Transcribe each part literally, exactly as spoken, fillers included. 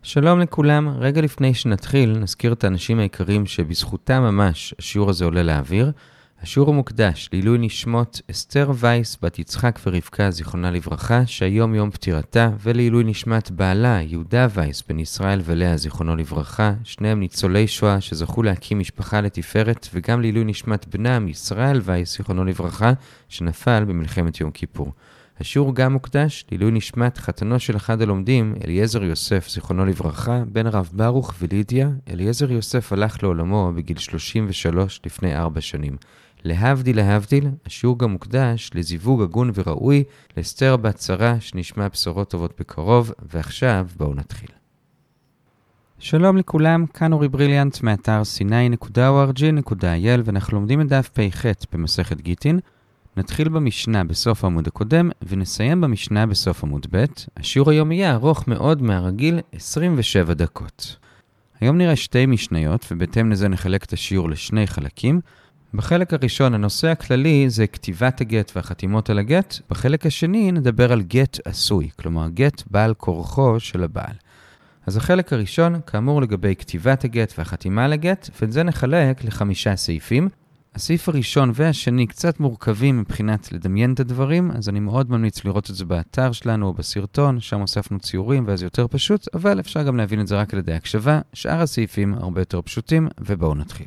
שלום לכולם, רגע לפני שנתחיל נזכיר את האנשים העיקרים שבזכותם ממש השיעור הזה עולה לאוויר. השיעור המוקדש לעילוי נשמות אסתר וייס בת יצחק ורבקה זיכרונה לברכה שהיום יום פטירתה, ולעילוי נשמת בעלה יהודה וייס בן ישראל ולאה זיכרונו לברכה, שניהם ניצולי שואה שזכו להקים משפחה לתפארת, וגם לעילוי נשמת בנם ישראל וייס זיכרונו לברכה שנפל במלחמת יום כיפור. השיעור גם מוקדש לעילוי נשמת חתנו של אחד הלומדים, אליעזר יוסף זיכרונו לברכה, בן הרב ברוך ולידיה. אליעזר יוסף הלך לעולמו בגיל שלושים ושלוש לפני ארבע שנים. להבדיל להבדיל, השיעור גם מוקדש לזיווג הגון וראוי לאסתר בת שרה שנשמע בשורות טובות בקרוב, ועכשיו בואו נתחיל. שלום לכולם, כאן אורי בריליאנט מאתר סיני נקודה או אר ג'י נקודה איי אל, ואנחנו לומדים את דף פ"ח במסכת גיטין. נתחיל במשנה בסוף העמוד הקודם ונסיים במשנה בסוף עמוד ב'. השיעור היום יהיה ארוך מאוד מהרגיל, עשרים ושבע דקות. היום נראה שתי משניות ובהתאם לזה נחלק את השיעור לשני חלקים. בחלק הראשון הנושא הכללי זה כתיבת הגט והחתימות על הגט. בחלק השני נדבר על גט עשוי, כלומר גט בעל כורחו של הבעל. אז החלק הראשון כאמור לגבי כתיבת הגט והחתימה על הגט, ואת זה נחלק לחמישה סעיפים. הסעיף הראשון והשני קצת מורכבים מבחינת לדמיין את הדברים, אז אני מאוד ממליץ לראות את זה באתר שלנו או בסרטון, שם הוספנו ציורים ואז יותר פשוט, אבל אפשר גם להבין את זה רק על ידי הקשבה. שאר הסעיפים הרבה יותר פשוטים, ובואו נתחיל.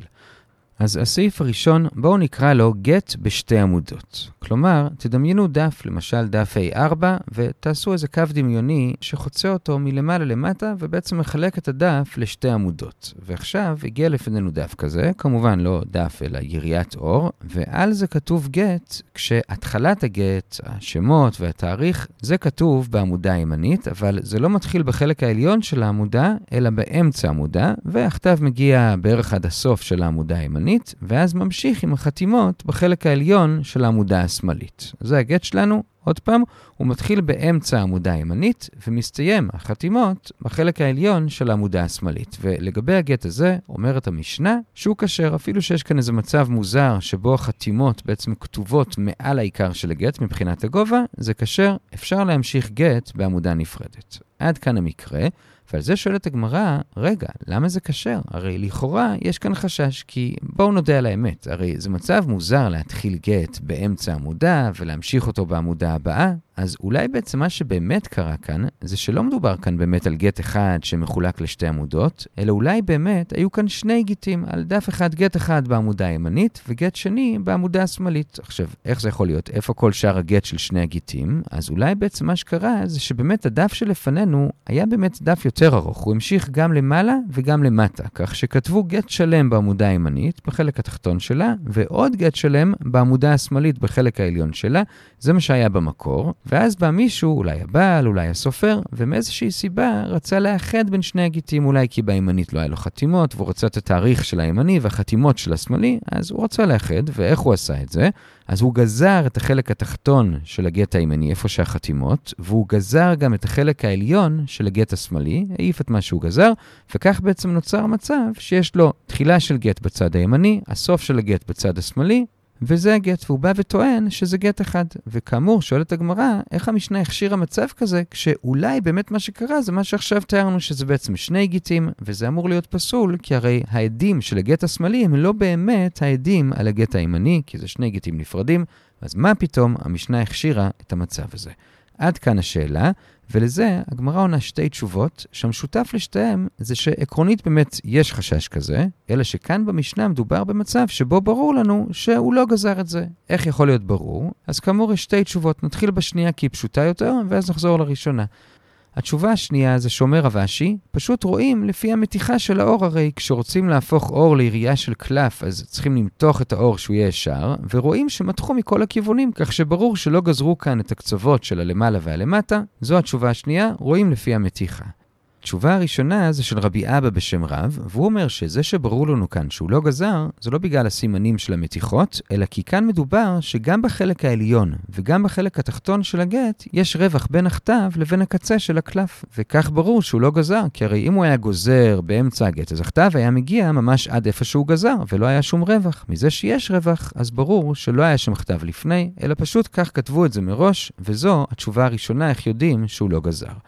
אז הסעיף הראשון, בואו נקרא לו גט בשתי עמודות. כלומר, תדמיינו דף, למשל דף איי ארבע, ותעשו איזה קו דמיוני שחוצה אותו מלמעלה למטה, ובעצם מחלק את הדף לשתי עמודות. ועכשיו הגיע לפנינו דף כזה, כמובן לא דף אלא יריית אור, ועל זה כתוב גט, כשהתחלת הגט, השמות והתאריך, זה כתוב בעמודה הימנית, אבל זה לא מתחיל בחלק העליון של העמודה, אלא באמצע העמודה, והכתב מגיע בערך עד הסוף של העמודה הימנית, ואז ממשיך עם החתימות בחלק העליון של העמודה השמאלית. זה הגט שלנו. עוד פעם, הוא מתחיל באמצע העמודה הימנית, ומסתיים החתימות בחלק העליון של העמודה השמאלית. ולגבי הגט הזה, אומרת המשנה, שהוא כשר, אפילו שיש כאן איזה מצב מוזר, שבו החתימות בעצם כתובות מעל העיקר של הגט מבחינת הגובה, זה כשר, אפשר להמשיך גט בעמודה נפרדת. עד כאן המקרה. ועל זה שואלת הגמרא, רגע, למה זה כשר? הרי לכאורה יש כאן חשש, כי בואו נודה על האמת, הרי זה מצב מוזר להתחיל גט באמצע עמודה ולהמשיך אותו בעמודה הבאה, אז אולי בעצם מה שבאמת קרה כאן, זה שלא מדובר כאן באמת על גט אחד שמחולק לשתי עמודות, אלא אולי באמת היו כאן שני גיטים, על דף אחד גט אחד בעמודה הימנית, וגט שני בעמודה השמאלית. עכשיו, איך זה יכול להיות? איפה כל שאר הגט של שני הגיטים? אז אולי בעצם מה שקרה זה שבאמת הדף שלפנינו היה באמת דף יותר ארוך, הוא המשיך גם למעלה וגם למטה, כך שכתבו גט שלם בעמודה הימנית, בחלק התחתון שלה, ועוד גט שלם בעמודה השמאלית בחלק העליון שלה. זה מה שהיה במקור. ואז בא מישהו, אולי הבעל, אולי הסופר, ומאיזושהי סיבה רצה לאחד בין שני הגיטים, אולי כי בימנית לא היה לו חתימות, והוא רצה את התאריך של הימני והחתימות של השמאלי, אז הוא רצה לאחד, ואיך הוא עשה את זה? אז הוא גזר את החלק התחתון של הגט הימני, איפה שהחתימות, והוא גזר גם את החלק העליון של הגט השמאלי, העיף את מה שהוא גזר, וכך בעצם נוצר מצב שיש לו תחילה של גט בצד הימני, הסוף של הגט בצד השמאלי, וזה הגט, והוא בא וטוען שזה גט אחד. וכאמור, שואלת הגמרא, איך המשנה הכשירה מצב כזה, כשאולי באמת מה שקרה זה מה שעכשיו תיארנו שזה בעצם שני גיטים, וזה אמור להיות פסול, כי הרי העדים של הגט השמאלי הם לא באמת העדים על הגט הימני, כי זה שני גיטים נפרדים, אז מה פתאום המשנה הכשירה את המצב הזה? עד כאן השאלה, ולזה הגמרא עונה שתי תשובות, שהמשותף לשתיהם זה שעקרונית באמת יש חשש כזה, אלא שכאן במשנה מדובר במצב שבו ברור לנו שהוא לא גזר את זה. איך יכול להיות ברור? אז כאמור יש שתי תשובות, נתחיל בשנייה כי היא פשוטה יותר, ואז נחזור לראשונה. התשובה השנייה זה שאומר רב אשי, פשוט רואים לפי המתיחה של האור, הרי כשרוצים להפוך אור לירייה של קלף, אז צריכים למתוח את האור שהוא יהיה ישר, ורואים שמתחו מכל הכיוונים, כך שברור שלא גזרו כאן את הקצוות של הלמעלה והלמטה. זו התשובה השנייה, רואים לפי המתיחה. התשובה הראשונה זה של רבי אבא בשם רב, והוא אומר שזה שברור לנו כאן שהוא לא גזר, זה לא בגלל הסימנים של המתיחות, אלא כי כאן מדובר שגם בחלק העליון וגם בחלק התחתון של הגט יש רווח בין הכתב לבין הקצה של הקלף, וכך ברור שהוא לא גזר, כי הרי אם הוא היה גוזר באמצע הגט, אז הכתב היה מגיע ממש עד איפה שהוא גזר, ולא היה שום רווח. מזה שיש רווח, אז ברור שלא היה שם כתב לפני, אלא פשוט כך כתבו את זה מראש, וזו התשובה הראשונה איך יודעים שהוא לא גזר.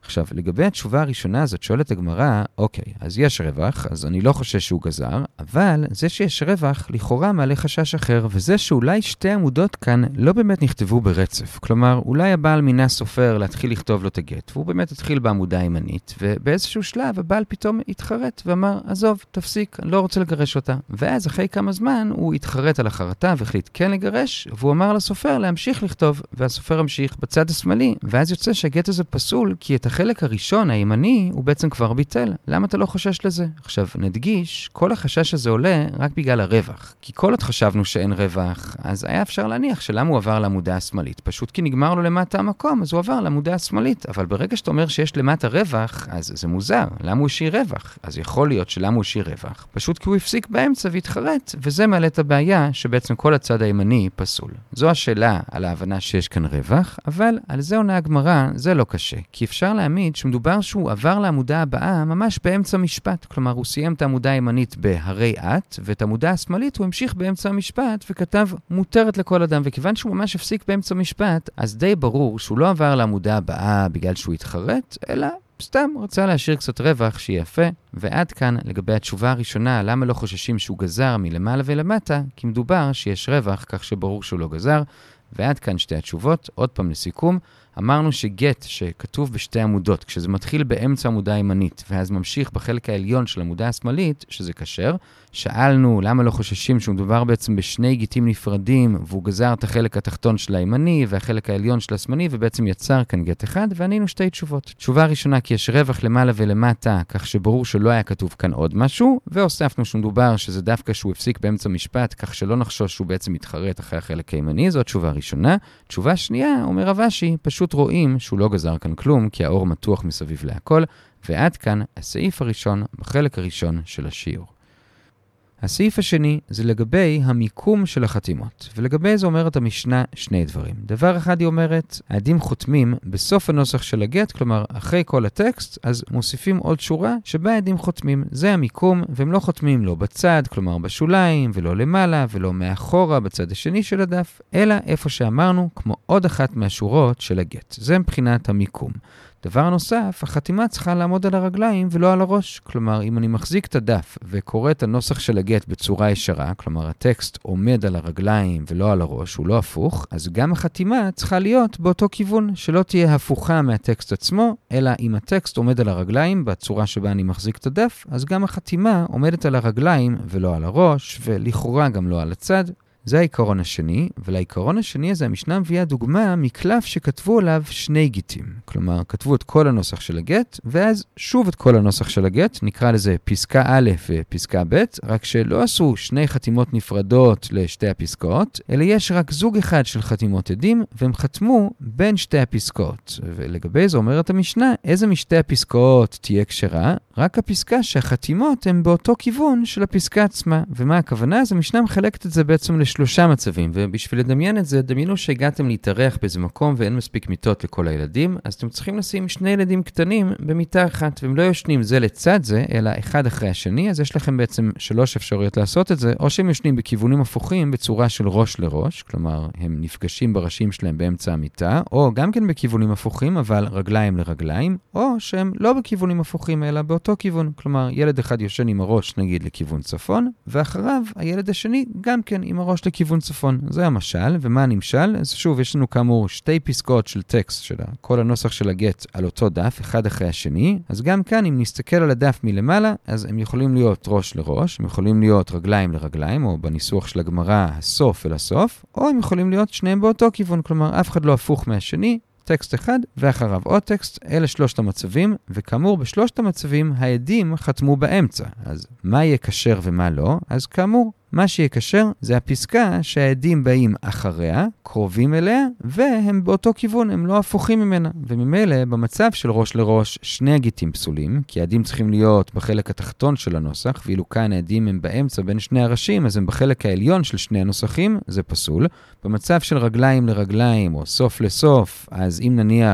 עכשיו, לגבי התשובה הראשונה הזאת, שואלת הגמרא, אוקיי, אז יש רווח, אז אני לא חושש שהוא גזר, אבל זה שיש רווח, לכאורה מעלה חשש אחר, וזה שאולי שתי עמודות כאן לא באמת נכתבו ברצף. כלומר, אולי הבעל מינה סופר להתחיל לכתוב לו את הגט, והוא באמת התחיל בעמודה הימנית, ובאיזשהו שלב הבעל פתאום התחרט ואמר, עזוב, תפסיק, אני לא רוצה לגרש אותה. ואז אחרי כמה זמן הוא התחרט על החרטה והחליט כן לגרש, והוא אמר לסופר להמשיך לכתוב, והסופר המשיך בצד השמאלי, ואז יוצא שהגט הזה פסול, כי את החלק הראשון, הימני, הוא בעצם כבר ביטל. למה אתה לא חושש לזה? עכשיו, נדגיש, כל החשש הזה עולה רק בגלל הרווח. כי כל עוד חשבנו שאין רווח, אז היה אפשר להניח שלמה הוא עבר לעמודה השמאלית. פשוט כי נגמר לו למטה המקום, אז הוא עבר לעמודה השמאלית. אבל ברגע שאתה אומר שיש למטה רווח, אז זה מוזר. למה הוא השאיר רווח? אז יכול להיות שלמה הוא השאיר רווח. פשוט כי הוא הפסיק באמצע והתחרט, וזה מעלה את הבעיה שבעצם כל הצד הימני פסול. זו השאלה על ההבנה שיש כאן רווח, אבל על זה עונה הגמרא, זה לא קשה. כי אפשר להעמיד שמדובר שהוא עבר לעמודה הבאה ממש באמצע משפט. כלומר, הוא סיים את העמודה הימנית בהרי את, ואת העמודה השמאלית הוא המשיך באמצע המשפט וכתב מותרת לכל אדם. וכיוון שהוא ממש הפסיק באמצע משפט, אז די ברור שהוא לא עבר לעמודה הבאה בגלל שהוא התחרט, אלא סתם רצה להשאיר קצת רווח שיהיה יפה. ועד כאן לגבי התשובה הראשונה, למה לא חוששים שהוא גזר מלמעלה ולמטה, כי מדובר שיש רווח כך שברור שהוא לא גזר. ועד כאן שתי התשובות. עוד פעם לסיכום, אמרנו שגט שכתוב בשתי עמודות, כשזה מתחיל באמצע עמודה הימנית, ואז ממשיך בחלק העליון של עמודה השמאלית, שזה כשר. שאלנו למה לא חוששים שהוא מדובר בעצם בשני גיטים נפרדים, והוא גזר את החלק התחתון של הימני והחלק העליון של השמאלי, ובעצם יצר כאן גט אחד, וענינו שתי תשובות. תשובה ראשונה, כי יש רווח למעלה ולמטה, כך שברור שלא היה כתוב כאן עוד משהו, והוספנו שמדובר שזה דווקא שהוא הפסיק באמצע משפט, כך שלא נחשוש שהוא בעצם מתחרט אחרי החלק הימני. זו תשובה ראשונה. תשובה שנייה, אומר רבשי, פשוט רואים שהוא לא גזר כאן כלום, כי האור מתוח מסביב להכל, ועד כאן הסעיף הראשון בחלק הראשון של השיעור. הסעיף השני זה לגבי המיקום של החתימות, ולגבי זה אומרת המשנה שני דברים. דבר אחד היא אומרת, העדים חותמים בסוף הנוסח של הגט, כלומר אחרי כל הטקסט, אז מוסיפים עוד שורה שבה העדים חותמים. זה המיקום, והם לא חותמים לא בצד, כלומר בשוליים, ולא למעלה, ולא מאחורה בצד השני של הדף, אלא איפה שאמרנו, כמו עוד אחת מהשורות של הגט. זה מבחינת המיקום. דבר נוסף, החתימה צריכה לעמוד על הרגליים ולא על הראש. כלומר, אם אני מחזיק את הדף וקורא את הנוסח של הגט בצורה ישרה, כלומר, הטקסט עומד על הרגליים ולא על הראש, הוא לא הפוך, אז גם החתימה צריכה להיות באותו כיוון, שלא תהיה הפוכה מהטקסט עצמו, אלא אם הטקסט עומד על הרגליים בצורה שבה אני מחזיק את הדף, אז גם החתימה עומדת על הרגליים ולא על הראש, ולכאורה גם לא על הצד. זה העיקרון השני, ולעיקרון השני הזה המשנה מביאה דוגמה מקלף שכתבו עליו שני גיטים. כלומר, כתבו את כל הנוסח של הגט, ואז שוב את כל הנוסח של הגט, נקרא לזה פסקה א' ופסקה ב', רק שלא עשו שני חתימות נפרדות לשתי הפסקאות, אלא יש רק זוג אחד של חתימות עדים, והם חתמו בין שתי הפסקאות. ולגבי זה אומרת המשנה, איזה משתי הפסקאות תהיה כשרה? רק הפסקה שהחתימות הן באותו כיוון של הפסקה עצמה. ומה הכוונה? אז המשנה מחלקת את זה בעצם לשלושה מצבים, ובשביל לדמיין את זה, דמיינו שהגעתם להתארח באיזה מקום ואין מספיק מיטות לכל הילדים, אז אתם צריכים לשים שני ילדים קטנים במיטה אחת, והם לא יושנים זה לצד זה, אלא אחד אחרי השני, אז יש לכם בעצם שלוש אפשרויות לעשות את זה, או שהם יושנים בכיוונים הפוכים בצורה של ראש לראש, כלומר, הם נפגשים בראשים שלהם באמצע המיטה, או גם כן בכיוונים הפוכים, אבל רגליים לרגליים, או שהם לא בכיוונים הפוכים, אלא באותו כיוון, כלומר, ילד אחד יושן עם הראש, נגיד, לכיוון צפון, ואחריו, הילד השני גם כן עם הראש לכיוון צפון. זה המשל, ומה הנמשל? אז שוב, יש לנו כאמור שתי פסקאות של טקסט של כל הנוסח של הגט על אותו דף, אחד אחרי השני, אז גם כאן, אם נסתכל על הדף מלמעלה, אז הם יכולים להיות ראש לראש, הם יכולים להיות רגליים לרגליים, או בניסוח של הגמרא, הסוף אל הסוף, או הם יכולים להיות שניהם באותו כיוון, כלומר, אף אחד לא הפוך מהשני, טקסט אחד, ואחריו עוד טקסט, אלה שלושת המצבים, וכאמור בשלושת המצבים העדים חתמו באמצע. אז מה יהיה כשר ומה לא? אז כאמור, מה שיהיה כשר זה הפסקה שהעדים באים אחריה, קרובים אליה, והם באותו כיוון, הם לא הפוכים ממנה. וממילא, במצב של ראש לראש, שני הגיטים פסולים, כי העדים צריכים להיות בחלק התחתון של הנוסח, ואילו כאן העדים הם באמצע בין שני הראשים, אז הם בחלק העליון של שני הנוסחים, זה פסול. במצב של רגליים לרגליים, או סוף לסוף, אז אם נניח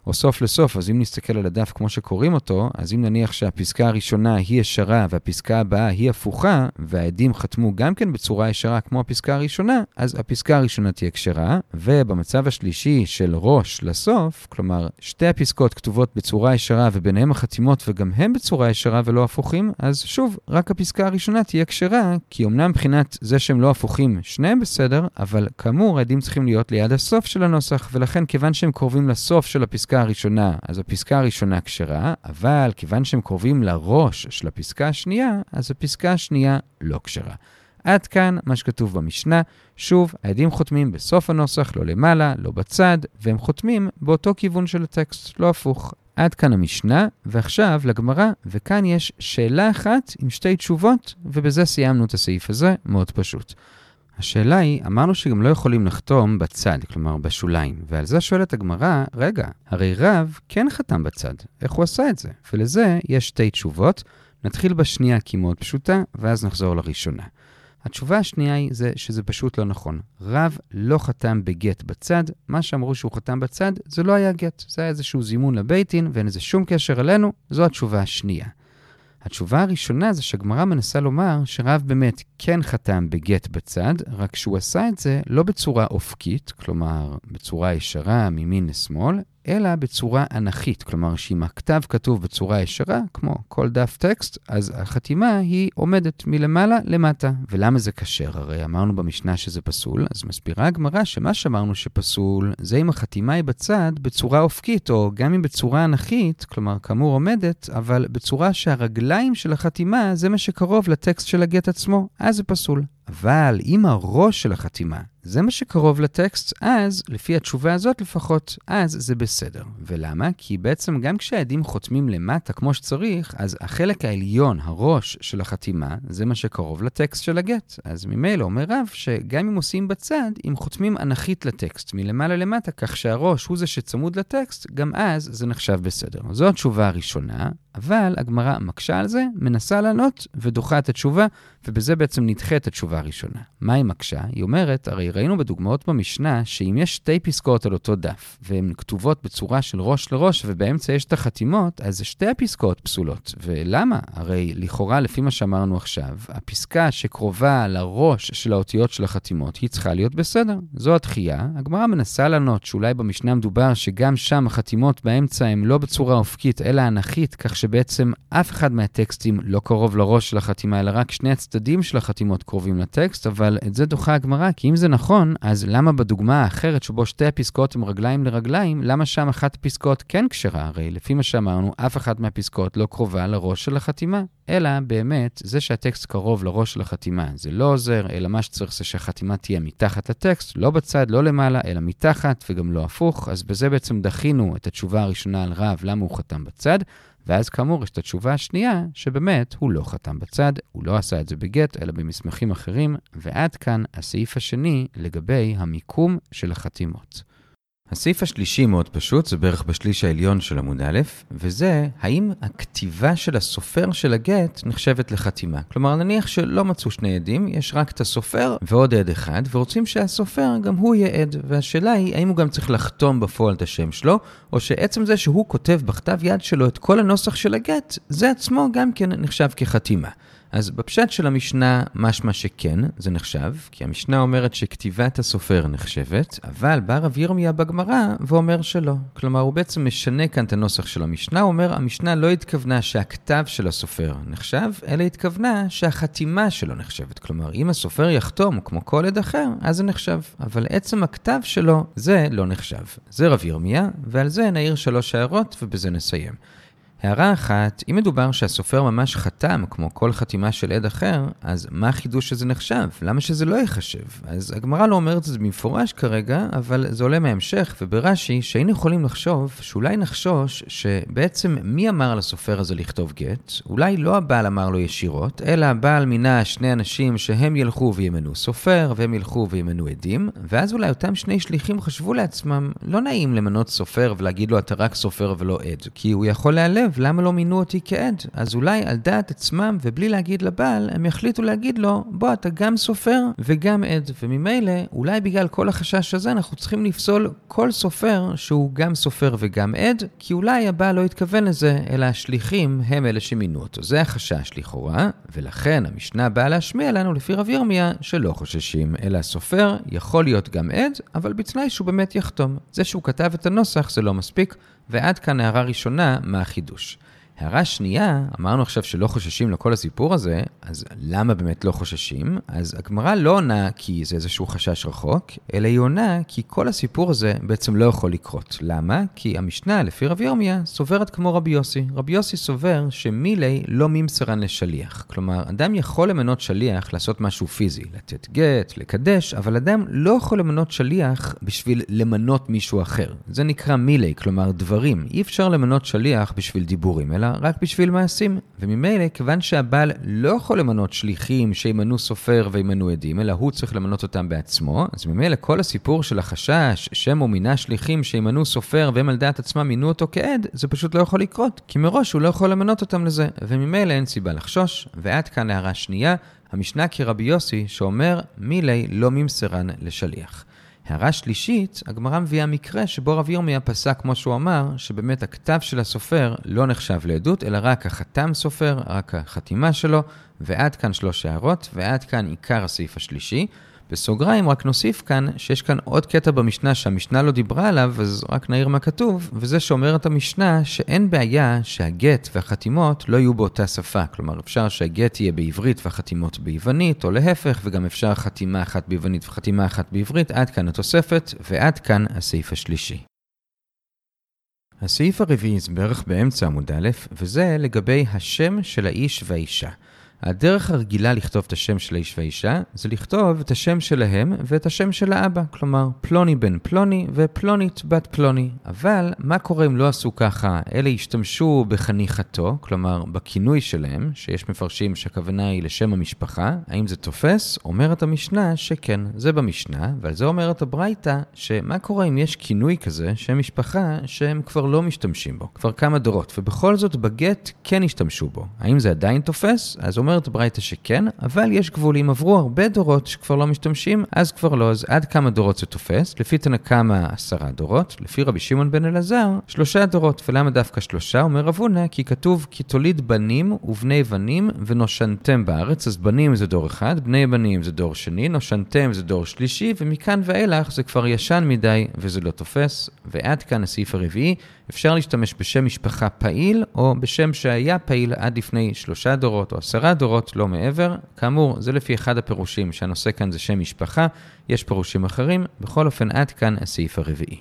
או סוף לסוף, אז אם נסתכל על הדף כמו שקוראים אותו, אז אם נניח שהפסקה הראשונה היא ישרה והפסקה הבאה היא הפוכה, והעדים חתמו גם כן בצורה ישרה כמו הפסקה הראשונה, אז הפסקה הראשונה תהיה כשרה, ובמצב השלישי של ראש לסוף, כלומר שתי הפסקות כתובות בצורה ישרה וביניהם החתימות וגם הם בצורה ישרה ולא הפוכים, אז שוב, רק הפסקה הראשונה תהיה כשרה, כי אמנם מבחינת זה שהם לא הפוכים, שניהם בסדר, אבל כאמור העדים צריכים להיות ליד הסוף של הנוסח, ולכן כיוון שהם קרובים לסוף של הפסקה הראשונה, אז הפסקה הראשונה כשרה, אבל כיוון שהם קרובים לראש של הפסקה השנייה, אז הפסקה השנייה לא כשרה. עד כאן מה שכתוב במשנה. שוב, העדים חותמים בסוף הנוסח, לא למעלה, לא בצד, והם חותמים באותו כיוון של הטקסט, לא הפוך. עד כאן המשנה, ועכשיו לגמרא, וכאן יש שאלה אחת עם שתי תשובות, ובזה סיימנו את הסעיף הזה, מאוד פשוט. השאלה היא, אמרנו שגם לא יכולים לחתום בצד, כלומר בשוליים, ועל זה שואלת הגמרא, רגע, הרי רב כן חתם בצד, איך הוא עשה את זה? ולזה יש שתי תשובות, נתחיל בשנייה כי מאוד פשוטה, ואז נחזור לראשונה. התשובה השנייה היא זה שזה פשוט לא נכון. רב לא חתם בגט בצד, מה שאמרו שהוא חתם בצד זה לא היה גט, זה היה איזשהו זימון לבייטין ואין איזה שום קשר אלינו, זו התשובה השנייה. התשובה הראשונה זה שהגמרא מנסה לומר שרב באמת כן חתם בגט בצד, רק שהוא עשה את זה לא בצורה אופקית, כלומר בצורה ישרה מימין לשמאל, אלא בצורה אנכית, כלומר שאם הכתב כתוב בצורה ישרה, כמו כל דף טקסט, אז החתימה היא עומדת מלמעלה למטה. ולמה זה קשר? הרי אמרנו במשנה שזה פסול, אז מסבירה הגמרא שמה שאמרנו שפסול, זה אם החתימה היא בצד בצורה אופקית, או גם אם בצורה אנכית, כלומר כאמור עומדת, אבל בצורה שהרגליים של החתימה זה מה שקרוב לטקסט של הגט עצמו, אז זה פסול. אבל אם הראש של החתימה זה מה שקרוב לטקסט, אז לפי התשובה הזאת לפחות, אז זה בסדר. ולמה? כי בעצם גם כשהעדים חותמים למטה כמו שצריך, אז החלק העליון, הראש של החתימה, זה מה שקרוב לטקסט של הגט. אז ממילא אומר רב שגם אם עושים בצד, אם חותמים אנכית לטקסט מלמעלה למטה, כך שהראש הוא זה שצמוד לטקסט, גם אז זה נחשב בסדר. זו התשובה הראשונה, אבל הגמרא מקשה על זה, מנסה לענות ודוחה את התשובה, ובזה בעצם נדחה את התשובה הראשונה. מה היא מקשה? היא אומרת, הרי ראינו בדוגמאות במשנה, שאם יש שתי פסקאות על אותו דף, והן כתובות בצורה של ראש לראש, ובאמצע יש את החתימות, אז שתי הפסקאות פסולות. ולמה? הרי לכאורה, לפי מה שאמרנו עכשיו, הפסקה שקרובה לראש של האותיות של החתימות, היא צריכה להיות בסדר. זו התחייה. הגמרא מנסה לענות שאולי במשנה מדובר שגם שם החתימות באמצע הן לא בצורה אופקית, אלא אנכית, כך שבעצם אף אחד מהטקסטים לא קרוב לראש של החתימה, אלא רק שני הצדדים של החתימות קרובים לטקסט, אבל את זה דוחה הגמרא, כי אם זה נכון, אז למה בדוגמה האחרת שבו שתי הפסקאות הם רגליים לרגליים, למה שם אחת הפסקאות כן כשרה? הרי לפי מה שאמרנו, אף אחת מהפסקאות לא קרובה לראש של החתימה, אלא באמת זה שהטקסט קרוב לראש של החתימה. זה לא עוזר, אלא מה שצריך זה שהחתימה תהיה מתחת לטקסט, לא בצד, לא למעלה, אלא מתחת וגם לא הפוך, אז בזה בעצם דחינו את התשובה הראשונה על רב, למה הוא חתם בצד, ואז כאמור יש את התשובה השנייה, שבאמת הוא לא חתם בצד, הוא לא עשה את זה בגט, אלא במסמכים אחרים, ועד כאן הסעיף השני לגבי המיקום של החתימות. הסעיף השלישי מאוד פשוט, זה בערך בשליש העליון של עמוד א', וזה האם הכתיבה של הסופר של הגט נחשבת לחתימה. כלומר, נניח שלא מצאו שני עדים, יש רק את הסופר ועוד עד אחד, ורוצים שהסופר גם הוא יהיה עד, והשאלה היא האם הוא גם צריך לחתום בפועל את השם שלו, או שעצם זה שהוא כותב בכתב יד שלו את כל הנוסח של הגט, זה עצמו גם כן נחשב כחתימה. אז בפשט של המשנה משמע שכן, זה נחשב, כי המשנה אומרת שכתיבת הסופר נחשבת, אבל בא רב ירמיה בגמרא ואומר שלא. כלומר, הוא בעצם משנה כאן את הנוסח של המשנה, הוא אומר, המשנה לא התכוונה שהכתב של הסופר נחשב, אלא התכוונה שהחתימה שלו נחשבת. כלומר, אם הסופר יחתום כמו כל עד אחר, אז זה נחשב, אבל עצם הכתב שלו, זה לא נחשב. זה רב ירמיה, ועל זה נעיר שלוש הערות ובזה נסיים. הערה אחת, אם מדובר שהסופר ממש חתם, כמו כל חתימה של עד אחר, אז מה החידוש שזה נחשב? למה שזה לא יחשב? אז הגמרא לא אומרת את זה במפורש כרגע, אבל זה עולה מהמשך, וברש"י שהיינו יכולים לחשוב, שאולי נחשוש שבעצם מי אמר לסופר הזה לכתוב גט? אולי לא הבעל אמר לו ישירות, אלא הבעל מינה שני אנשים שהם ילכו וימנו סופר, והם ילכו וימנו עדים, ואז אולי אותם שני שליחים חשבו לעצמם, לא נעים למנות סופר ולהגיד לו אתה רק סופר ולא עד, כי הוא יכול להיעלב לב, למה לא מינו אותי כעד? אז אולי על דעת עצמם ובלי להגיד לבעל, הם יחליטו להגיד לו, בוא, אתה גם סופר וגם עד. וממילא, אולי בגלל כל החשש הזה, אנחנו צריכים לפסול כל סופר שהוא גם סופר וגם עד, כי אולי הבעל לא התכוון לזה, אלא השליחים הם אלה שמינו אותו. זה החשש לכאורה, ולכן המשנה באה להשמיע לנו לפי רב ירמיה שלא חוששים, אלא הסופר יכול להיות גם עד, אבל בתנאי שהוא באמת יחתום. זה שהוא כתב את הנוסח זה לא מספיק, ועד כאן הערה ראשונה מה החידוש. הערה שנייה, אמרנו עכשיו שלא חוששים לכל הסיפור הזה, אז למה באמת לא חוששים? אז הגמרא לא עונה כי זה איזשהו חשש רחוק, אלא היא עונה כי כל הסיפור הזה בעצם לא יכול לקרות. למה? כי המשנה, לפי רב ירמיה, סוברת כמו רבי יוסי. רבי יוסי סובר שמילי לא ממסרן לשליח. כלומר, אדם יכול למנות שליח לעשות משהו פיזי, לתת גט, לקדש, אבל אדם לא יכול למנות שליח בשביל למנות מישהו אחר. זה נקרא מילי, כלומר דברים. אי אפשר למנות שליח בשביל דיבורים, אלא רק בשביל מעשים. וממילא, כיוון שהבעל לא יכול למנות שליחים שימנו סופר וימנו עדים, אלא הוא צריך למנות אותם בעצמו, אז ממילא כל הסיפור של החשש, שם או מינה שליחים שימנו סופר והם על דעת עצמם מינו אותו כעד, זה פשוט לא יכול לקרות, כי מראש הוא לא יכול למנות אותם לזה, וממילא אין סיבה לחשוש. ועד כאן הערה שנייה, המשנה כרבי יוסי שאומר מילי לא ממסרן לשליח. הערה שלישית, הגמרא מביאה מקרה שבו רב ירמיה פסק כמו שהוא אמר, שבאמת הכתב של הסופר לא נחשב לעדות, אלא רק החתם סופר, רק החתימה שלו, ועד כאן שלוש הערות, ועד כאן עיקר הסעיף השלישי. בסוגריים רק נוסיף כאן שיש כאן עוד קטע במשנה שהמשנה לא דיברה עליו, אז רק נעיר מה כתוב, וזה שאומרת המשנה שאין בעיה שהגט והחתימות לא יהיו באותה שפה. כלומר, אפשר שהגט יהיה בעברית והחתימות ביוונית, או להפך, וגם אפשר חתימה אחת ביוונית וחתימה אחת בעברית. עד כאן התוספת, ועד כאן הסעיף השלישי. הסעיף הרביעי זה בערך באמצע עמוד א', וזה לגבי השם של האיש והאישה. הדרך הרגילה לכתוב את השם של האיש והאישה זה לכתוב את השם שלהם ואת השם של האבא. כלומר, פלוני בן פלוני ופלונית בת פלוני. אבל מה קורה אם לא עשו ככה? אלה השתמשו בחניכתו, כלומר בכינוי שלהם, שיש מפרשים שהכוונה היא לשם המשפחה. האם זה תופס? אומרת המשנה שכן, זה במשנה, ועל זה אומרת הברייתא שמה קורה אם יש כינוי כזה, שם משפחה, שהם כבר לא משתמשים בו, כבר כמה דורות, ובכל זאת בגט כן השתמשו בו. האם זה עדיין תופס? אז אומר אומרת ברייתא שכן, אבל יש גבולים, עברו הרבה דורות שכבר לא משתמשים, אז כבר לא, אז עד כמה דורות זה תופס? לפי תנא קמא עשרה דורות, לפי רבי שמעון בן אלעזר שלושה דורות. ולמה דווקא שלושה? אומר רב הונא כי כתוב כי תוליד בנים ובני בנים ונושנתם בארץ. אז בנים זה דור אחד, בני בנים זה דור שני, נושנתם זה דור שלישי, ומכאן ואילך זה כבר ישן מדי וזה לא תופס. ועד כאן הסעיף הרביעי, אפשר להשתמש בשם משפחה פעיל או בשם שהיה פעיל עד לפני שלושה דורות או עשרה דורות, לא מעבר. כאמור, זה לפי אחד הפירושים שהנושא כאן זה שם משפחה, יש פירושים אחרים. בכל אופן, עד כאן הסעיף הרביעי.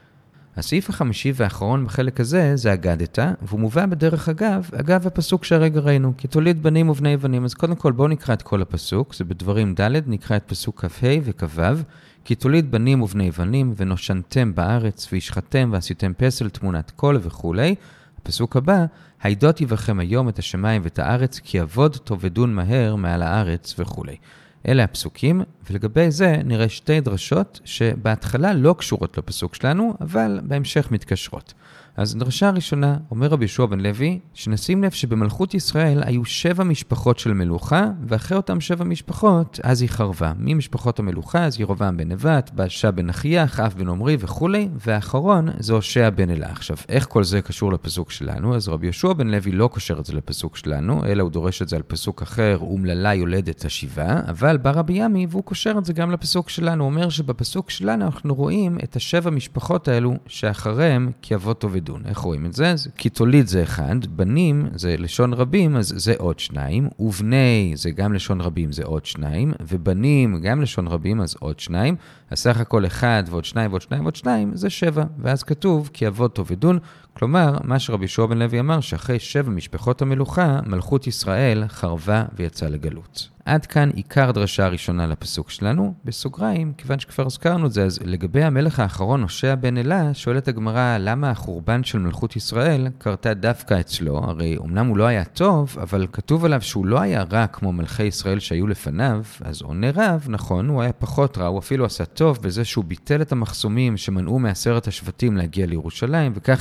הסעיף החמישי והאחרון בחלק הזה זה אגדתא, והוא מובא בדרך אגב, אגב הפסוק שהרגע ראינו, כי תוליד בנים ובני בנים. אז קודם כל בואו נקרא את כל הפסוק, זה בדברים ד', נקרא את פסוק כ"ה וכ"ו. כי תוליד בנים ובני בנים ונושנתם בארץ והשחתם ועשיתם פסל תמונת קול וכו'. הפסוק הבא, הידותי בכם היום את השמיים ואת הארץ, כי עבוד תאבדון מהר מעל הארץ וכו'. אלה הפסוקים, ולגבי זה נראה שתי דרשות שבהתחלה לא קשורות לפסוק שלנו, אבל בהמשך מתקשרות. אז דרשה הראשונה, אומר רבי יהושע בן לוי, שנשים לב שבמלכות ישראל היו שבע משפחות של מלוכה, ואחרי אותם שבע משפחות, אז היא חרבה. ממשפחות המלוכה, אז ירבעם בן נבט, באשה בן אחיה, אחאב בן עמרי וכו', והאחרון זה הושע בן אלה. עכשיו, איך כל זה קשור לפסוק שלנו? אז רבי יהושע בן לוי לא קושר את זה לפסוק שלנו, אלא הוא דורש את זה על פסוק אחר, אומללה יולדת השבעה, אבל בא רבי ימי, והוא קושר את זה גם לפסוק שלנו. הוא אומר שבפסוק שלנו אנחנו רואים את השבע משפחות האלו, שאחריהם כי אבות תאבדון. איך רואים את זה? כי תוליד זה אחד, בנים זה לשון רבים, אז זה עוד שניים, ובני זה גם לשון רבים, זה עוד שניים, ובנים גם לשון רבים, אז עוד שניים, אז סך הכל אחד ועוד שניים ועוד שניים ועוד שניים, זה שבע, ואז כתוב כי אבות תאבדון. כלומר, מה שרבי יהושע בן לוי אמר, שאחרי שבע משפחות המלוכה, מלכות ישראל חרבה ויצאה לגלות. עד כאן עיקר דרשה הראשונה לפסוק שלנו. בסוגריים, כיוון שכבר הזכרנו את זה, אז לגבי המלך האחרון, הושע בן אלה, שואלת הגמרא למה החורבן של מלכות ישראל קרתה דווקא אצלו. הרי אמנם הוא לא היה טוב, אבל כתוב עליו שהוא לא היה רע כמו מלכי ישראל שהיו לפניו. אז עונה רב, נכון, הוא היה פחות רע, הוא אפילו עשה טוב בזה שהוא ביטל את המחסומים שמנעו מעשרת השבטים להגיע לירושלים, וכך הם יכלו להגיע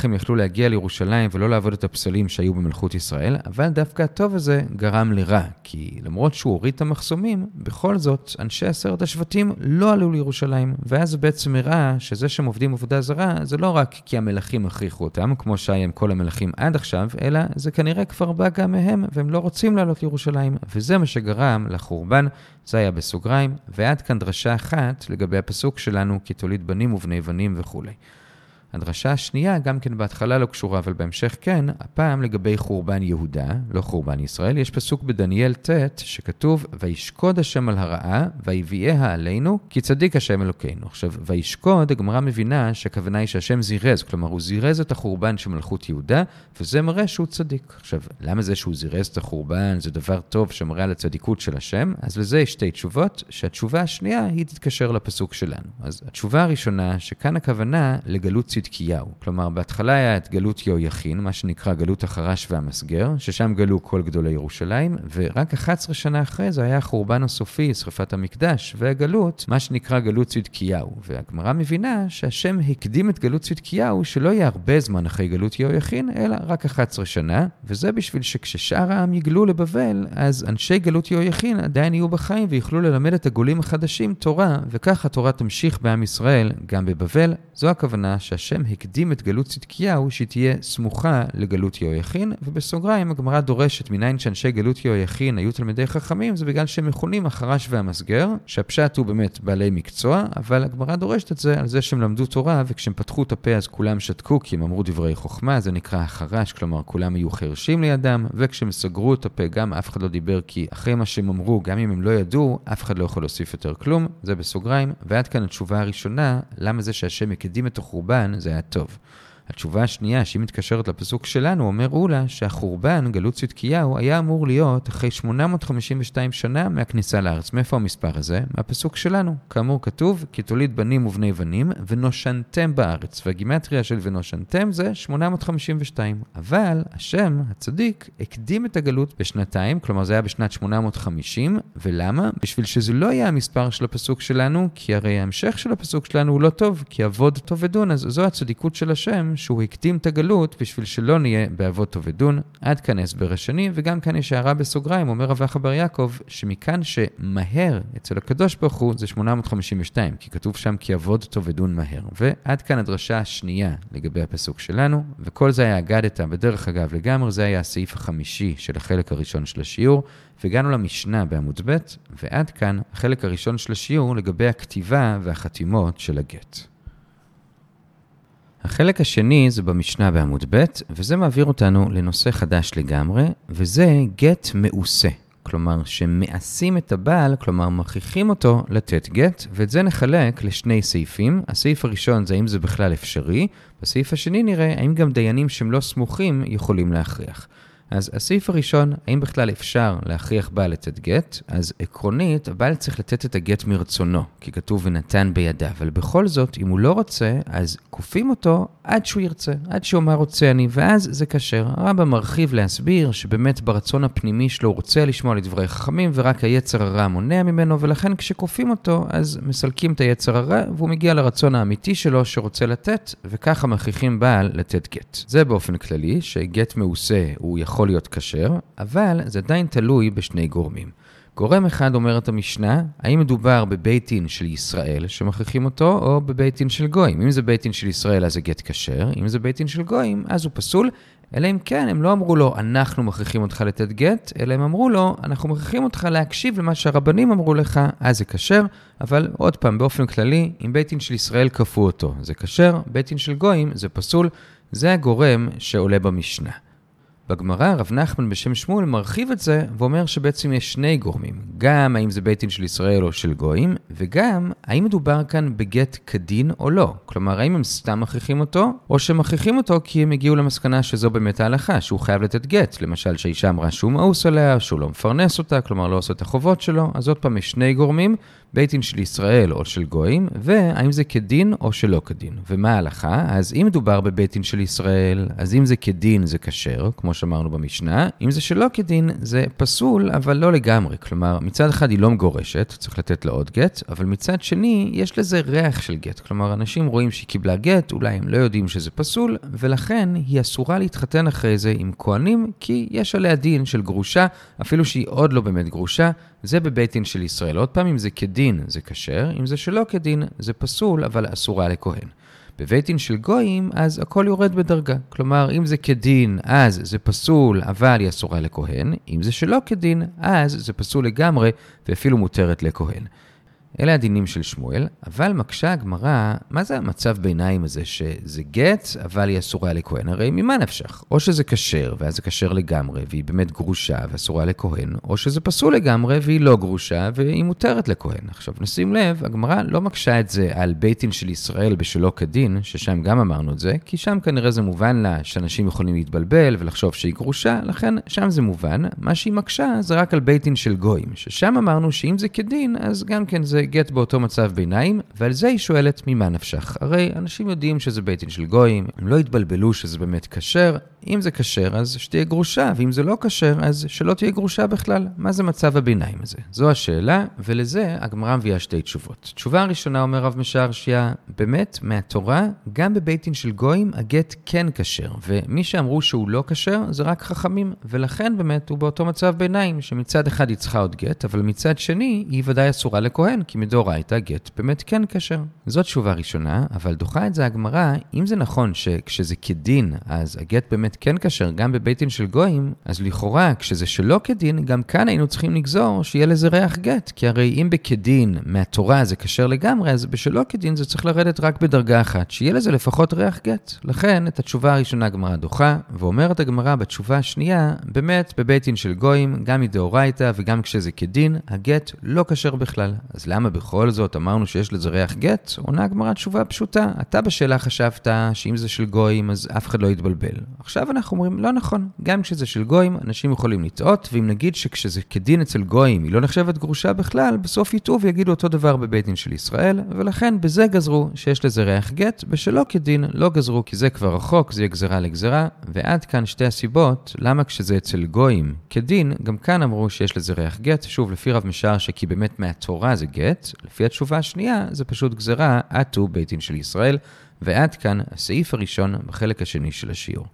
להגיע לירושלים ולא לעבוד את הפסלים שהיו במלכות ישראל, אבל דווקא הטוב הזה גרם לרע, כי למרות שהוא הוריד את המחסומים, בכל זאת אנשי עשרת השבטים לא עלו לירושלים, ואז זה בעצם הראה שזה שהם עובדים עבודה זרה, זה לא רק כי המלכים הכריחו אותם, כמו שהיה עם כל המלכים עד עכשיו, אלא זה כנראה כבר בא גם מהם, והם לא רוצים לעלות לירושלים, וזה מה שגרם לחורבן. זה היה בסוגריים, ועד כאן דרשה אחת לגבי הפסוק שלנו, כי תוליד בנים ובני בנים וכו'. הדרשה השנייה, גם כן בהתחלה לא קשורה, אבל בהמשך כן, הפעם לגבי חורבן יהודה, לא חורבן ישראל, יש פסוק בדניאל ת' שכתוב, וישקוד השם על הרעה, ויביאיה עלינו, כי צדיק השם אלוקינו. עכשיו, וישקוד, הגמרא מבינה שהכוונה היא שהשם זירז, כלומר, הוא זירז את החורבן של מלכות יהודה, וזה מראה שהוא צדיק. עכשיו, למה זה שהוא זירז את החורבן, זה דבר טוב שמראה על הצדיקות של השם? אז לזה יש שתי תשובות, שהתשובה השנייה היא תתקשר לפסוק שלנו. אז התשובה הראשונה, שכאן הכוונה לגלות צדקיהו. כלומר, בהתחלה היה את גלות יהויכין, מה שנקרא גלות החרש והמסגר, ששם גלו כל גדולי ירושלים, ורק אחת עשרה שנה אחרי זה היה החורבן הסופי, שריפת המקדש, והגלות, מה שנקרא גלות צדקיהו. והגמרא מבינה שהשם הקדים את גלות צדקיהו, שלא יהיה הרבה זמן אחרי גלות יהויכין, אלא רק אחת עשרה שנה, וזה בשביל שכששאר העם יגלו לבבל, אז אנשי גלות יהויכין עדיין יהיו בחיים ויוכלו ללמד את הגולים החדשים תורה, וכך התורה תמשיך בעם ישראל גם בבבל. זו הכוונה שהשם הקדים את גלות צדקיהו שתהיה סמוכה לגלות יהויכין, ובסוגריים הגמרא דורשת מניין שאנשי גלות יהויכין היו תלמידי חכמים, זה בגלל שהם מכונים החרש והמסגר, שהפשט הוא באמת בעלי מקצוע, אבל הגמרא דורשת את זה על זה שהם למדו תורה, וכשהם פתחו את הפה אז כולם שתקו, כי הם אמרו דברי חוכמה, זה נקרא החרש, כלומר כולם היו חרשים לידם, וכשהם סגרו את הפה גם אף אחד לא דיבר, כי אחרי מה שהם אמרו, גם אם הם לא ידעו, אף אחד לא יכול להוסיף יותר כלום, זה בסוגריים. ועד כאן התשובה הראשונה, למה זה שהשם הקדים את החורבן, זה היה טוב. התשובה השנייה, שהיא מתקשרת לפסוק שלנו, אומר אולה שהחורבן, גלות צדקיהו, היה אמור להיות אחרי שמונה מאות חמישים ושתיים שנה מהכניסה לארץ. מאיפה המספר הזה? מהפסוק שלנו. כאמור כתוב, כי תוליד בנים ובני בנים, ונושנתם בארץ. והגימטריה של ונושנתם זה שמונה מאות חמישים ושתיים. אבל השם, הצדיק, הקדים את הגלות בשנתיים, כלומר זה היה בשנת שמונה מאות וחמישים, ולמה? בשביל שזה לא היה המספר של הפסוק שלנו, כי הרי ההמשך של הפסוק שלנו הוא לא טוב, כי עבוד טוב ודון, אז זו הצדיקות של השם, שהוא הקדים את הגלות בשביל שלא נהיה בעבוד טוב ודון. עד כאן הסבר השני, וגם כאן יש הערה בסוגריים, אומר רבי בר יעקב, שמכאן שמהר אצל הקדוש ברוך הוא זה שמונה מאות חמישים ושתיים, כי כתוב שם כי עבוד טוב ודון מהר. ועד כאן הדרשה השנייה לגבי הפסוק שלנו, וכל זה היה אגדתה, בדרך אגב לגמרי, זה היה הסעיף החמישי של החלק הראשון של השיעור, והגענו למשנה בעמוד ב', ועד כאן החלק הראשון של השיעור לגבי הכתיבה והחתימות של הגט. החלק השני זה במשנה בעמוד ב', וזה מעביר אותנו לנושא חדש לגמרי, וזה גט מעושה. כלומר, שמעשים את הבעל, כלומר, מכריחים אותו לתת גט, ואת זה נחלק לשני סעיפים. הסעיף הראשון זה האם זה בכלל אפשרי, בסעיף השני נראה האם גם דיינים שהם לא סמוכים יכולים להכריח. אז הסעיף הראשון, האם בכלל אפשר להכריח בעל לתת גט? אז עקרונית, הבעל צריך לתת את הגט מרצונו, כי כתוב ונתן בידיו, אבל בכל זאת, אם הוא לא רוצה, אז כופים אותו עד שהוא ירצה, עד שהוא אומר רוצה אני, ואז זה קשר. הרמב"ם מרחיב להסביר שבאמת ברצון הפנימי שלו הוא רוצה לשמוע לדברי חכמים, ורק היצר הרע מונע ממנו, ולכן כשכופים אותו, אז מסלקים את היצר הרע, והוא מגיע לרצון האמיתי שלו שרוצה לתת, וככה מכריחים בעל לתת גט. זה באופן כללי, שגט מעושה הוא יכול להיות כשר, אבל זה עדיין תלוי בשני גורמים. גורם אחד אומר את המשנה, האם מדובר בבית דין של ישראל שמכריחים אותו, או בבית דין של גויים. אם זה בית דין של ישראל, אז זה גט כשר. אם זה בית דין של גויים, אז הוא פסול. אלא אם כן, הם לא אמרו לו, אנחנו מכריחים אותך לתת גט, אלא הם אמרו לו, אנחנו מכריחים אותך להקשיב למה שהרבנים אמרו לך, אז זה כשר. אבל עוד פעם, באופן כללי, אם בית דין של ישראל כפו אותו, זה כשר. בית דין של גויים, זה פסול. זה הגורם שעולה במשנה. בגמרא, רב נחמן בשם שמואל מרחיב את זה ואומר שבעצם יש שני גורמים. גם האם זה בית דין של ישראל או של גויים, וגם האם מדובר כאן בגט כדין או לא. כלומר, האם הם סתם מכריחים אותו, או שמכריחים אותו כי הם הגיעו למסקנה שזו באמת ההלכה, שהוא חייב לתת גט. למשל, שהאישה אמרה שהוא מאוס עליה, שהוא לא מפרנס אותה, כלומר לא עושה את החובות שלו. אז עוד פעם יש שני גורמים, בית דין של ישראל או של גויים, והאם זה כדין או שלא כדין. ומה ההלכה? אז אם מדובר בבית דין של ישראל, אז אם זה כדין זה כשר, כמו שאמרנו במשנה, אם זה שלא כדין זה פסול, אבל לא לגמרי. כלומר, מצד אחד היא לא מגורשת, צריך לתת לה עוד גט, אבל מצד שני יש לזה ריח של גט. כלומר, אנשים רואים שהיא קיבלה גט, אולי הם לא יודעים שזה פסול, ולכן היא אסורה להתחתן אחרי זה עם כהנים, כי יש עליה דין של גרושה, אפילו שהיא עוד לא באמת גרושה, זה בבית דין של ישראל. עוד פעם, אם זה כדין זה כשר, אם זה שלא כדין זה פסול, אבל אסורה לכהן. בבית דין של גויים, אז הכל יורד בדרגה. כלומר, אם זה כדין, אז זה פסול, אבל היא אסורה לכהן. אם זה שלא כדין, אז זה פסול לגמרי, ואפילו מותרת לכהן. אלה הדינים של שמואל, אבל מקשה הגמרא, מה זה המצב ביניים הזה שזה גט, אבל היא אסורה לכהן? הרי ממה נפשך? או שזה כשר, ואז זה כשר לגמרי, והיא באמת גרושה ואסורה לכהן, או שזה פסול לגמרי, והיא לא גרושה, והיא מותרת לכהן. עכשיו נשים לב, הגמרא לא מקשה את זה על בית דין של ישראל בשלא כדין, ששם גם אמרנו את זה, כי שם כנראה זה מובן לה שאנשים יכולים להתבלבל ולחשוב שהיא גרושה, לכן שם זה מובן. מה שהיא מקשה זה רק על בית דין של גויים, ששם אמרנו שאם זה כדין, אז גם כן זה גט באותו מצב ביניים, ועל זה היא שואלת ממה נפשך. הרי אנשים יודעים שזה בית דין של גויים, הם לא יתבלבלו שזה באמת כשר. אם זה כשר, אז שתהיה גרושה, ואם זה לא כשר, אז שלא תהיה גרושה בכלל. מה זה מצב הביניים הזה? זו השאלה, ולזה הגמרא מביאה שתי תשובות. תשובה הראשונה, אומר רב משערשיה, באמת, מהתורה, גם בבית דין של גויים, הגט כן כשר, ומי שאמרו שהוא לא כשר, זה רק חכמים, ולכן באמת הוא באותו מצב ביניים, שמצד אחד היא צריכה עוד גט, אבל מצד שני, היא ודאי אסורה לכהן, כי מדאורייתא גט באמת כן כשר. זאת תשובה ראשונה, אבל דוחה את זה הגמרא, אם זה נכון שכשזה כדין, אז הגט באמת כן כשר גם בבית דין של גויים, אז לכאורה, כשזה שלא כדין, גם כאן היינו צריכים לגזור שיהיה לזה ריח גט, כי הרי אם בכדין מהתורה זה כשר לגמרי, אז בשלא כדין זה צריך לרדת רק בדרגה אחת, שיהיה לזה לפחות ריח גט. לכן, את התשובה הראשונה הגמרא דוחה, ואומרת הגמרא בתשובה השנייה, באמת בבית דין של גויים, גם מדאורייתא וגם כשזה כדין, הגט לא כשר בכלל. אז למה בכל זאת אמרנו שיש לזה ריח גט? עונה הגמרא תשובה פשוטה. אתה בשאלה חשבת שאם זה של גויים אז אף אחד לא יתבלבל. עכשיו אנחנו אומרים לא נכון. גם כשזה של גויים אנשים יכולים לטעות, ואם נגיד שכשזה כדין אצל גויים היא לא נחשבת גרושה בכלל, בסוף יטעו ויגידו אותו דבר בבית דין של ישראל, ולכן בזה גזרו שיש לזה ריח גט, בשלא כדין לא גזרו כי זה כבר רחוק, זה יהיה גזרה לגזרה, ועד כאן שתי הסיבות למה כשזה אצל גויים כדין, גם כאן אמרו שיש לזה ריח גט, שוב לפי רב משערשיה כי באמת מהתורה זה גט, לפי התשובה השנייה זה פשוט גזרה עטו בית דין של ישראל, ועד כאן הסעיף הראשון בחלק השני של השיעור.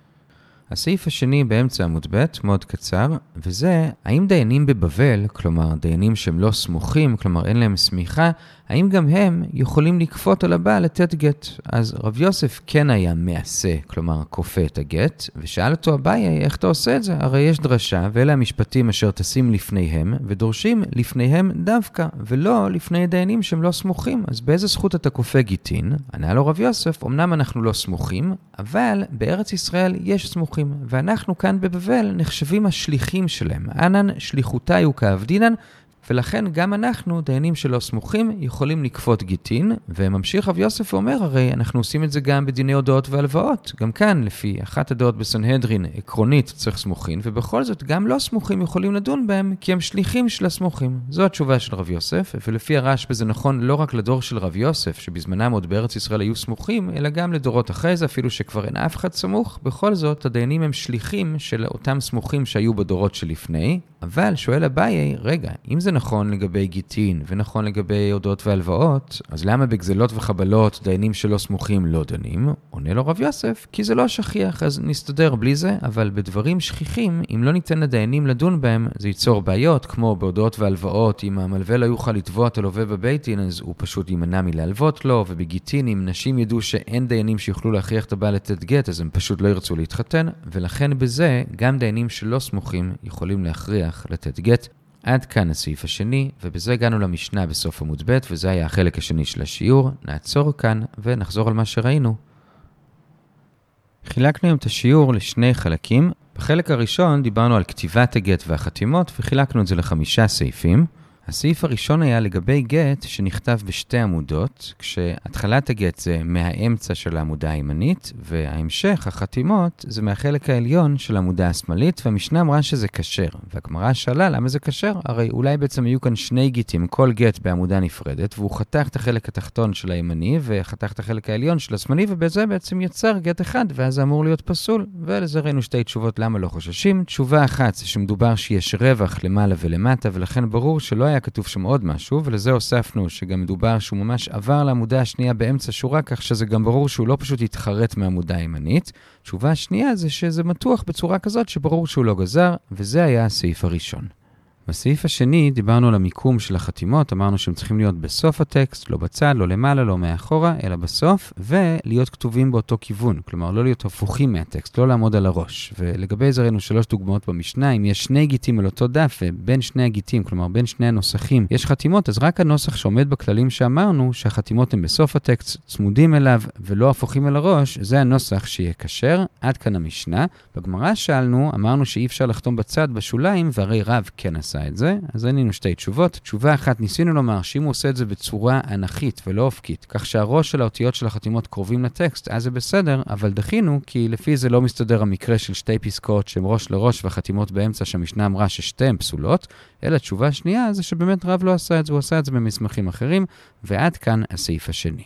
הסעיף השני באמצע עמוד ב' מאוד קצר, וזה האם דיינים בבבל, כלומר דיינים שהם לא סמוכים, כלומר אין להם סמיכה, האם גם הם יכולים לקפות על הבעל לתת גט? אז רב יוסף כן היה מעשה, כלומר כופה את הגט, ושאל אותו אביי, איך אתה עושה את זה? הרי יש דרשה, ואלה המשפטים אשר תשים לפניהם, ודורשים לפניהם דווקא, ולא לפני דיינים שהם לא סמוכים. אז באיזה זכות אתה כופה גיטין? ענה לו רב יוסף, אמנם אנחנו לא סמוכים, אבל בארץ ישראל יש סמוכים, ואנחנו כאן בבבל נחשבים השליחים שלהם. אנן שליחותי וכעבדינן, ולכן גם אנחנו, דיינים שלא סמוכים, יכולים לקפות גיטין, וממשיך רב יוסף ואומר, הרי אנחנו עושים את זה גם בדיני הודעות והלוואות. גם כאן, לפי אחת הדעות בסנהדרין, עקרונית צריך סמוכים, ובכל זאת גם לא סמוכים יכולים לדון בהם, כי הם שליחים של הסמוכים. זו התשובה של רב יוסף, ולפי הרשב"א זה נכון לא רק לדור של רב יוסף, שבזמנם עוד בארץ ישראל היו סמוכים, אלא גם לדורות אחרי זה, אפילו שכבר אין אף אחד סמוך. בכל זאת, הדיינים הם שליחים של אותם סמוכים שהיו בדורות שלפני. אבל שואל אביי, רגע, אם זה נכון לגבי גיטין ונכון לגבי הודעות והלוואות, אז למה בגזלות וחבלות דיינים שלא סמוכים לא דנים? עונה לו רב יוסף, כי זה לא שכיח, אז נסתדר בלי זה, אבל בדברים שכיחים, אם לא ניתן לדיינים לדון בהם, זה ייצור בעיות, כמו בהודעות והלוואות, אם המלווה לא יוכל לתבוע את הלווה בבית דין, אז הוא פשוט יימנע מלהלוות לו, ובגיטין, אם נשים ידעו שאין דיינים שיוכלו להכריח את הבעל לתת גט, אז הם פשוט לא ירצו להתחתן, ולכן בזה, גם דיינים שלא סמוכים יכולים להכריח לתת גט. עד כאן הסעיף השני, ובזה הגענו למשנה בסוף עמוד ב', וזה היה החלק השני של השיעור. נעצור כאן ונחזור על מה שראינו. חילקנו היום את השיעור לשני חלקים. בחלק הראשון דיברנו על כתיבת הגט והחתימות, וחילקנו את זה לחמישה סעיפים. הסעיף הראשון היה לגבי גט שנכתב בשתי עמודות, כשהתחלת הגט זה מהאמצע של העמודה הימנית, וההמשך, החתימות, זה מהחלק העליון של העמודה השמאלית, והמשנה אמרה שזה כשר. והגמרא שאלה למה זה כשר? הרי אולי בעצם היו כאן שני גטים, כל גט בעמודה נפרדת, והוא חתך את החלק התחתון של הימני, וחתך את החלק העליון של השמאלי, ובזה בעצם יצר גט אחד, ואז זה אמור להיות פסול. ולזה ראינו שתי תשובות למה לא חוששים. תשובה אחת זה שמדובר שיש רווח למעלה ולמטה, ולכן ברור שלא היה כתוב שם עוד משהו, ולזה הוספנו שגם מדובר שהוא ממש עבר לעמודה השנייה באמצע שורה, כך שזה גם ברור שהוא לא פשוט יתחרט מהעמודה הימנית. תשובה השנייה זה שזה מתוח בצורה כזאת שברור שהוא לא גזר, וזה היה הסעיף הראשון. בסעיף השני דיברנו על המיקום של החתימות, אמרנו שהם צריכים להיות בסוף הטקסט, לא בצד, לא למעלה, לא מאחורה, אלא בסוף, ולהיות כתובים באותו כיוון, כלומר לא להיות הפוכים מהטקסט, לא לעמוד על הראש. ולגבי זה ראינו שלוש דוגמאות במשנה, אם יש שני גיטים על אותו דף, ובין שני הגיטים, כלומר בין שני הנוסחים, יש חתימות, אז רק הנוסח שעומד בכללים שאמרנו, שהחתימות הן בסוף הטקסט, צמודים אליו, ולא הפוכים אל הראש, זה הנוסח שיהיה כשר. עד כאן המשנה. בגמרא שאלנו, אמרנו שאי אפשר לחתום בצד בשוליים, והרי רב כן עשה את זה, אז ענינו שתי תשובות. תשובה אחת, ניסינו לומר שאם הוא עושה את זה בצורה אנכית ולא אופקית, כך שהראש של האותיות של החתימות קרובים לטקסט, אז זה בסדר, אבל דחינו, כי לפי זה לא מסתדר המקרה של שתי פסקאות שהן ראש לראש והחתימות באמצע שהמשנה אמרה ששתיהן פסולות, אלא תשובה שנייה זה שבאמת רב לא עשה את זה, הוא עשה את זה במסמכים אחרים, ועד כאן הסעיף השני.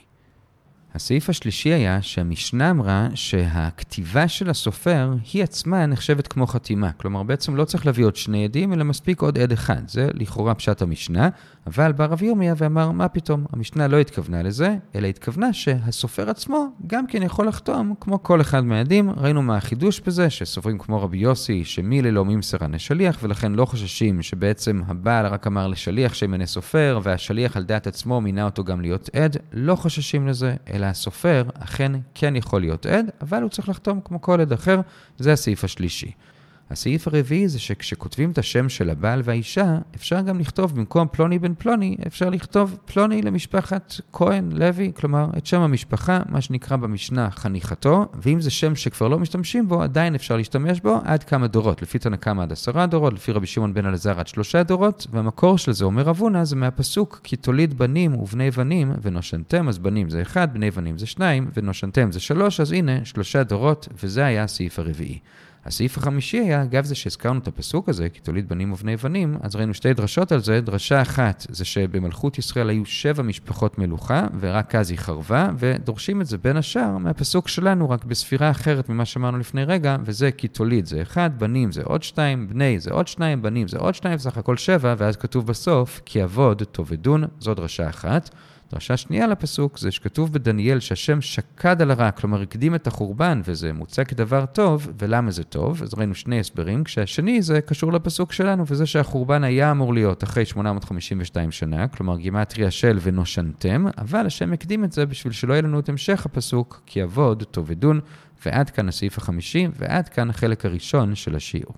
הסעיף השלישי היה שהמשנה אמרה שהכתיבה של הסופר היא עצמה נחשבת כמו חתימה. כלומר, בעצם לא צריך להביא עוד שני עדים, אלא מספיק עוד עד אחד. זה לכאורה פשט המשנה, אבל בא רב ירמיה ואמר, מה פתאום? המשנה לא התכוונה לזה, אלא התכוונה שהסופר עצמו גם כן יכול לחתום כמו כל אחד מהעדים. ראינו מה החידוש בזה, שסופרים כמו רבי יוסי, שמי ללא ממסרן לשליח, ולכן לא חוששים שבעצם הבעל רק אמר לשליח שימנה סופר, והשליח על דעת עצמו מינה אותו גם להיות עד. לא חוששים לזה, אלא הסופר אכן כן יכול להיות עד, אבל הוא צריך לחתום כמו כל עד אחר. זה הסעיף השלישי. הסעיף הרביעי זה שכשכותבים את השם של הבעל והאישה, אפשר גם לכתוב במקום פלוני בן פלוני, אפשר לכתוב פלוני למשפחת כהן, לוי, כלומר את שם המשפחה, מה שנקרא במשנה חניכתו, ואם זה שם שכבר לא משתמשים בו, עדיין אפשר להשתמש בו עד כמה דורות, לפי תנא קמא עד עשרה דורות, לפי רבי שמעון בן אלעזר עד שלושה דורות, והמקור של זה אומר רב הונא זה מהפסוק כי תוליד בנים ובני בנים ונושנתם, אז בנים זה אחד, בני בנים זה שניים, ונושנתם זה שלוש, אז הנה שלושה דורות, וזה היה הסעיף הרביעי. הסעיף החמישי היה, אגב זה שהזכרנו את הפסוק הזה, כי תוליד בנים ובני בנים, אז ראינו שתי דרשות על זה. דרשה אחת זה שבמלכות ישראל היו שבע משפחות מלוכה, ורק אז היא חרבה, ודורשים את זה בין השאר מהפסוק שלנו, רק בספירה אחרת ממה שאמרנו לפני רגע, וזה כי תוליד זה אחד, בנים זה עוד שתיים, בני זה עוד שניים, בנים זה עוד שניים, סך הכל שבע, ואז כתוב בסוף, כי עבוד תאבדון, זו דרשה אחת. דרשה שנייה לפסוק זה שכתוב בדניאל שהשם שקד על הרע, כלומר הקדים את החורבן, וזה מוצא כדבר טוב. ולמה זה טוב? אז ראינו שני הסברים. כשהשני זה קשור לפסוק שלנו, וזה שהחורבן היה אמור להיות אחרי שמונה מאות חמישים ושתיים שנה, כלומר גימטריה של ונושנתם, אבל השם הקדים את זה בשביל שלא יהיה לנו את המשך הפסוק, כי עבוד תאבדון. ועד כאן הסעיף החמישי, ועד כאן החלק הראשון של השיעור.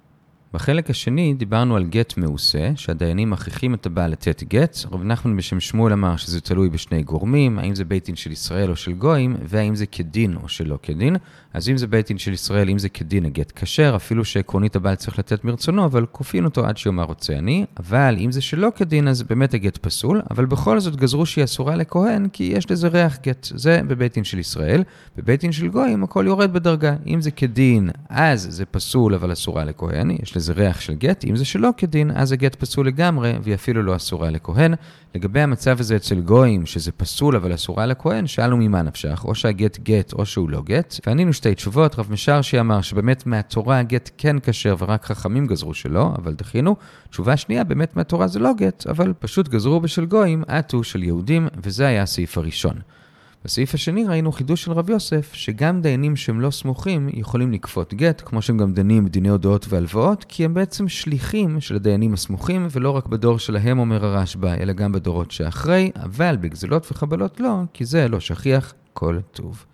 בחלק השני דיברנו על גט מעושה, שהדיינים מכריחים את הבעל לתת גט. רב נחמן בשם שמואל אמר שזה תלוי בשני גורמים, האם זה בית דין של ישראל או של גויים, והאם זה כדין או שלא כדין. אז אם זה בית דין של ישראל, אם זה כדין הגט כשר, אפילו שעקרונית הבעל צריך לתת מרצונו, אבל כופין אותו עד שיאמר רוצה אני. אבל אם זה שלא כדין, אז באמת הגט פסול, אבל בכל זאת גזרו שהיא אסורה לכהן, כי יש לזה ריח גט. זה בבית דין של ישראל. בבית דין של גויים הכל יורד בדרגה. אם זה כדין, אז זה פסול אבל אסורה לכהן, יש לזה ריח של גט. אם זה שלא כדין, אז הגט פסול לגמרי, והיא אפילו לא אסורה לכהן. לגבי המצב הזה אצל גויים, שזה פסול אבל אסורה לכהן, שאלנו ממה נפשך, או שהגט גט או שהוא לא גט. וענינו שתי תשובות. רב משרשי אמר שבאמת מהתורה הגט כן כשר ורק חכמים גזרו שלא, אבל דחינו. תשובה שנייה, באמת מהתורה זה לא גט, אבל פשוט גזרו בשל גויים, עטו של יהודים, וזה היה הסעיף הראשון. בסעיף השני ראינו חידוש של רב יוסף, שגם דיינים שהם לא סמוכים יכולים לקפות גט, כמו שהם גם דנים בדיני הודעות והלוואות, כי הם בעצם שליחים של הדיינים הסמוכים, ולא רק בדור שלהם אומר הרשב"א, אלא גם בדורות שאחרי, אבל בגזלות וחבלות לא, כי זה לא שכיח. כל טוב.